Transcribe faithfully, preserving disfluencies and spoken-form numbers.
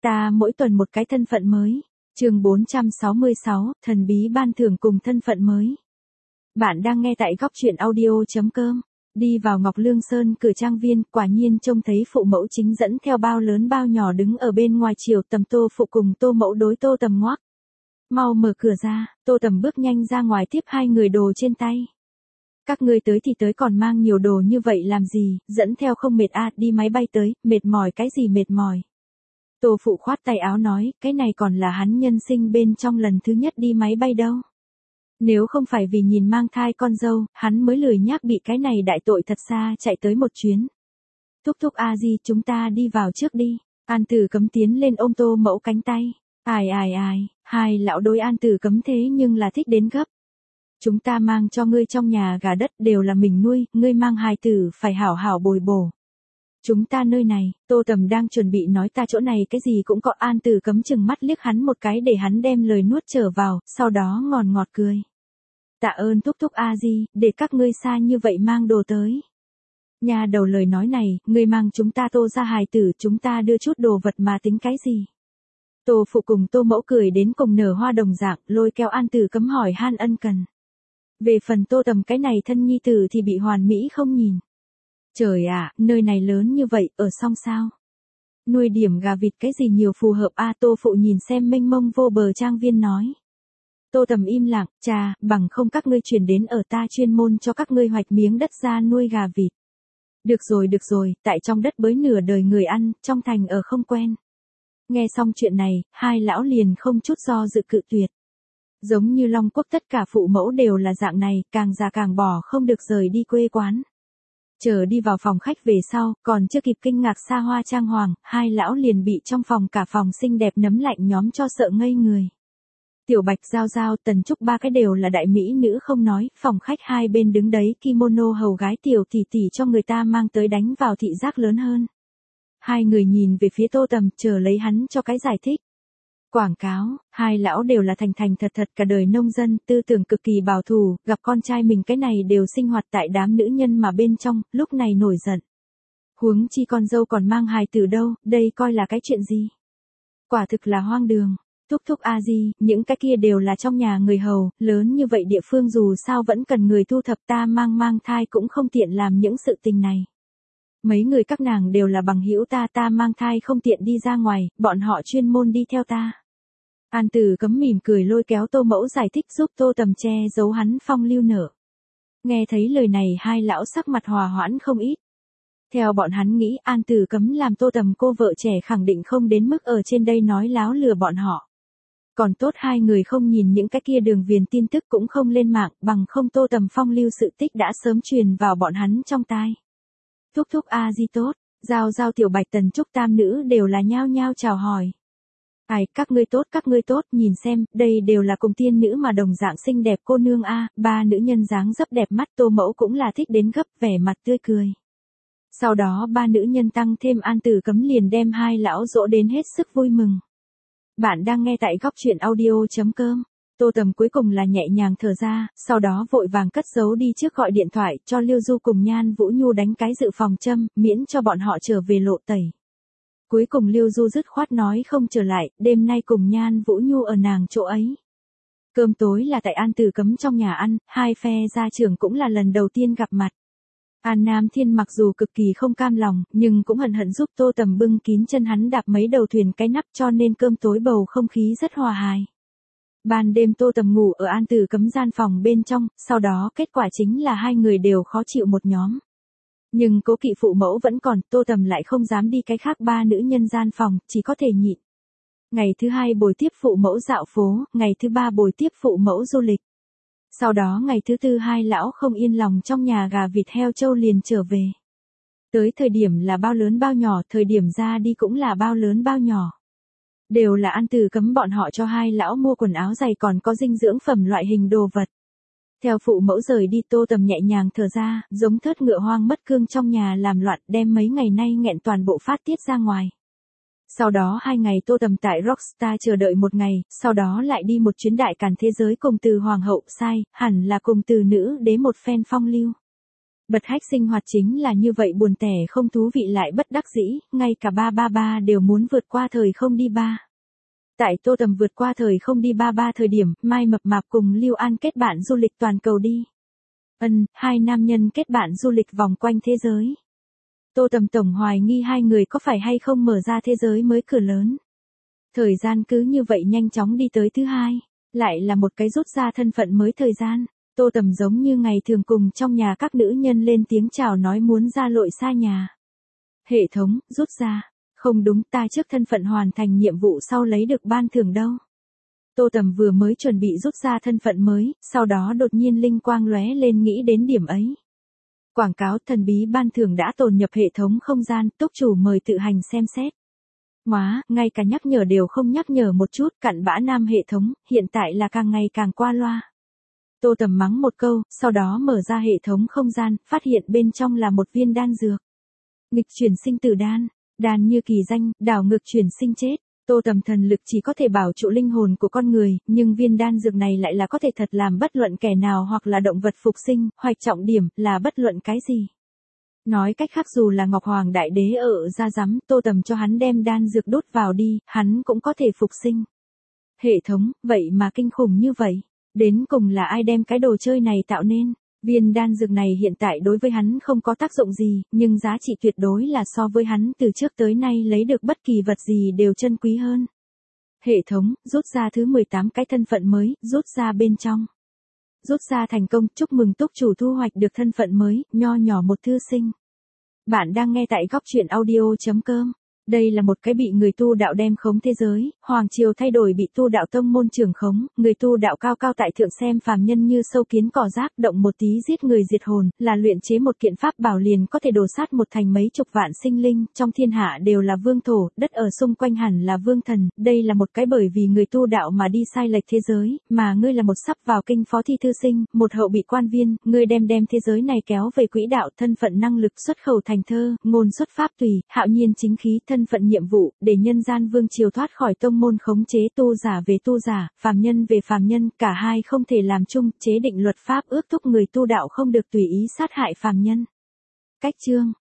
Ta mỗi tuần một cái thân phận mới. Chương bốn trăm sáu mươi sáu, thần bí ban thưởng cùng thân phận mới. Bạn đang nghe tại góc truyện audio chấm com. Đi vào Ngọc Lương Sơn cửa trang viên, quả nhiên trông thấy phụ mẫu chính dẫn theo bao lớn bao nhỏ đứng ở bên ngoài chiều tầm Tô phụ cùng Tô mẫu đối Tô Tầm ngoác. Mau mở cửa ra, Tô Tầm bước nhanh ra ngoài tiếp hai người đồ trên tay. Các ngươi tới thì tới còn mang nhiều đồ như vậy làm gì, dẫn theo không mệt à, đi máy bay tới, mệt mỏi cái gì mệt mỏi. Tô phụ khoát tay áo nói, cái này còn là hắn nhân sinh bên trong lần thứ nhất đi máy bay đâu. Nếu không phải vì nhìn mang thai con dâu, hắn mới lười nhác bị cái này đại tội thật xa chạy tới một chuyến. Thúc thúc a di chúng ta đi vào trước đi. An Tử Cấm tiến lên ôm Tô mẫu cánh tay. Ai ai ai, hai lão đối An Tử Cấm thế nhưng là thích đến gấp. Chúng ta mang cho ngươi trong nhà gà đất đều là mình nuôi, ngươi mang hài tử phải hảo hảo bồi bổ. Chúng ta nơi này, Tô Tầm đang chuẩn bị nói ta chỗ này cái gì cũng có. An Tử Cấm chừng mắt liếc hắn một cái để hắn đem lời nuốt trở vào, sau đó ngọt ngọt cười. Tạ ơn thúc thúc a di, để các ngươi xa như vậy mang đồ tới. Nhà đầu lời nói này, ngươi mang chúng ta Tô ra hài tử, chúng ta đưa chút đồ vật mà tính cái gì. Tô phụ cùng Tô mẫu cười đến cùng nở hoa đồng dạng, lôi kéo An Tử Cấm hỏi han ân cần. Về phần Tô Tầm cái này thân nhi tử thì bị hoàn mỹ không nhìn. Trời ạ, à, nơi này lớn như vậy, ở xong sao? Nuôi điểm gà vịt cái gì nhiều phù hợp a à, Tô phụ nhìn xem mênh mông vô bờ trang viên nói. Tô Tầm im lặng, cha, bằng không các ngươi chuyển đến ở ta chuyên môn cho các ngươi hoạch miếng đất ra nuôi gà vịt. Được rồi được rồi, tại trong đất bới nửa đời người ăn, trong thành ở không quen. Nghe xong chuyện này, hai lão liền không chút do dự cự tuyệt. Giống như Long Quốc tất cả phụ mẫu đều là dạng này, càng già càng bỏ không được rời đi quê quán. Chờ đi vào phòng khách về sau, còn chưa kịp kinh ngạc xa hoa trang hoàng, hai lão liền bị trong phòng cả phòng xinh đẹp nấm lạnh nhóm cho sợ ngây người. Tiểu Bạch Giao Giao, Tần Trúc ba cái đều là đại mỹ nữ không nói, phòng khách hai bên đứng đấy kimono hầu gái tiểu tỷ tỷ cho người ta mang tới đánh vào thị giác lớn hơn. Hai người nhìn về phía Tô Tầm chờ lấy hắn cho cái giải thích. Quảng cáo, hai lão đều là thành thành thật thật cả đời nông dân, tư tưởng cực kỳ bảo thủ, gặp con trai mình cái này đều sinh hoạt tại đám nữ nhân mà bên trong, lúc này nổi giận. Huống chi con dâu còn mang hài tử đâu, đây coi là cái chuyện gì? Quả thực là hoang đường. Thúc thúc a di, những cái kia đều là trong nhà người hầu, lớn như vậy địa phương dù sao vẫn cần người thu thập, ta mang mang thai cũng không tiện làm những sự tình này. Mấy người các nàng đều là bằng hữu ta, ta mang thai không tiện đi ra ngoài, bọn họ chuyên môn đi theo ta. An Tử Cấm mỉm cười lôi kéo Tô mẫu giải thích giúp Tô Tầm che giấu hắn phong lưu nở. Nghe thấy lời này hai lão sắc mặt hòa hoãn không ít. Theo bọn hắn nghĩ An Tử Cấm làm Tô Tầm cô vợ trẻ khẳng định không đến mức ở trên đây nói láo lừa bọn họ. Còn tốt hai người không nhìn những cái kia đường viền tin tức cũng không lên mạng, bằng không Tô Tầm phong lưu sự tích đã sớm truyền vào bọn hắn trong tai. Thúc thúc a di tốt, Giao Giao Tiểu Bạch Tần Trúc tam nữ đều là nhao nhao chào hỏi. Ai, các ngươi tốt các ngươi tốt, nhìn xem, đây đều là cùng tiên nữ mà đồng dạng xinh đẹp cô nương a, ba nữ nhân dáng dấp đẹp mắt, Tô mẫu cũng là thích đến gấp, vẻ mặt tươi cười. Sau đó ba nữ nhân tăng thêm An Tử Cấm liền đem hai lão dỗ đến hết sức vui mừng. Bạn đang nghe tại góc truyện audio chấm com. Tô Tầm cuối cùng là nhẹ nhàng thở ra, sau đó vội vàng cất giấu đi trước gọi điện thoại cho Liêu Du cùng Nhan Vũ Nhu đánh cái dự phòng châm, miễn cho bọn họ trở về lộ tẩy. Cuối cùng Liêu Du dứt khoát nói không trở lại, đêm nay cùng Nhan Vũ Nhu ở nàng chỗ ấy. Cơm tối là tại An Tử Cấm trong nhà ăn, hai phe gia trưởng cũng là lần đầu tiên gặp mặt. An Nam Thiên mặc dù cực kỳ không cam lòng, nhưng cũng hận hận giúp Tô Tầm bưng kín chân hắn đạp mấy đầu thuyền cái nắp cho nên cơm tối bầu không khí rất hòa hài. Ban đêm Tô Tầm ngủ ở An Tử Cấm gian phòng bên trong, sau đó kết quả chính là hai người đều khó chịu một nhóm. Nhưng cố kỵ phụ mẫu vẫn còn, Tô Tầm lại không dám đi cái khác ba nữ nhân gian phòng, chỉ có thể nhịn. Ngày thứ hai bồi tiếp phụ mẫu dạo phố, ngày thứ ba bồi tiếp phụ mẫu du lịch. Sau đó ngày thứ tư hai lão không yên lòng trong nhà gà vịt heo trâu liền trở về. Tới thời điểm là bao lớn bao nhỏ, thời điểm ra đi cũng là bao lớn bao nhỏ. Đều là An Tử Cấm bọn họ cho hai lão mua quần áo giày còn có dinh dưỡng phẩm loại hình đồ vật. Theo phụ mẫu rời đi Tô Tầm nhẹ nhàng thở ra, giống thớt ngựa hoang mất cương trong nhà làm loạn đem mấy ngày nay nghẹn toàn bộ phát tiết ra ngoài. Sau đó hai ngày Tô Tầm tại Rockstar chờ đợi một ngày, sau đó lại đi một chuyến đại càn thế giới cùng từ Hoàng hậu sai, hẳn là cùng từ nữ đế một phen phong lưu. Bật hách sinh hoạt chính là như vậy buồn tẻ không thú vị lại bất đắc dĩ, ngay cả ba ba ba đều muốn vượt qua thời không đi ba. Tại Tô Tầm vượt qua thời không đi ba ba thời điểm, Mai Mập Mạp cùng Lưu An kết bạn du lịch toàn cầu đi. Ân, hai nam nhân kết bạn du lịch vòng quanh thế giới. Tô Tầm tổng hoài nghi hai người có phải hay không mở ra thế giới mới cửa lớn. Thời gian cứ như vậy nhanh chóng đi tới thứ hai, lại là một cái rút ra thân phận mới thời gian. Tô Tầm giống như ngày thường cùng trong nhà các nữ nhân lên tiếng chào nói muốn ra lội xa nhà. Hệ thống, rút ra. Không đúng, ta trước thân phận hoàn thành nhiệm vụ sau lấy được ban thưởng đâu. Tô Tầm vừa mới chuẩn bị rút ra thân phận mới, sau đó đột nhiên linh quang lóe lên nghĩ đến điểm ấy. Quảng cáo thần bí ban thưởng đã tồn nhập hệ thống không gian, túc chủ mời tự hành xem xét. Móa, ngay cả nhắc nhở đều không nhắc nhở một chút, cặn bã nam hệ thống, hiện tại là càng ngày càng qua loa. Tô Tầm mắng một câu, sau đó mở ra hệ thống không gian, phát hiện bên trong là một viên đan dược. Nghịch chuyển sinh tử đan, đan như kỳ danh, đảo ngược chuyển sinh chết. Tô Tầm thần lực chỉ có thể bảo trụ linh hồn của con người, nhưng viên đan dược này lại là có thể thật làm bất luận kẻ nào hoặc là động vật phục sinh, hoạch trọng điểm là bất luận cái gì. Nói cách khác dù là Ngọc Hoàng Đại Đế ở ra rắm, Tô Tầm cho hắn đem đan dược đốt vào đi, hắn cũng có thể phục sinh. Hệ thống, vậy mà kinh khủng như vậy. Đến cùng là ai đem cái đồ chơi này tạo nên? Viên đan dược này hiện tại đối với hắn không có tác dụng gì, nhưng giá trị tuyệt đối là so với hắn từ trước tới nay lấy được bất kỳ vật gì đều chân quý hơn. Hệ thống, rút ra thứ mười tám cái thân phận mới, rút ra bên trong. Rút ra thành công, chúc mừng túc chủ thu hoạch được thân phận mới, nho nhỏ một thư sinh. Bạn đang nghe tại góc truyện audio chấm com. Đây là một cái bị người tu đạo đem khống thế giới, hoàng triều thay đổi bị tu đạo tông môn trưởng khống, người tu đạo cao cao tại thượng xem phàm nhân như sâu kiến cỏ rác, động một tí giết người diệt hồn, là luyện chế một kiện pháp bảo liền có thể đổ sát một thành mấy chục vạn sinh linh, trong thiên hạ đều là vương thổ, đất ở xung quanh hẳn là vương thần, đây là một cái bởi vì người tu đạo mà đi sai lệch thế giới, mà ngươi là một sắp vào kinh phó thi thư sinh, một hậu bị quan viên, ngươi đem đem thế giới này kéo về quỹ đạo, thân phận năng lực xuất khẩu thành thơ, ngôn xuất pháp tùy, hạo nhiên chính khí, thân phận nhiệm vụ, để nhân gian vương triều thoát khỏi tông môn khống chế, tu giả về tu giả, phàm nhân về phàm nhân, cả hai không thể làm chung, chế định luật pháp ước thúc người tu đạo không được tùy ý sát hại phàm nhân. Cách chương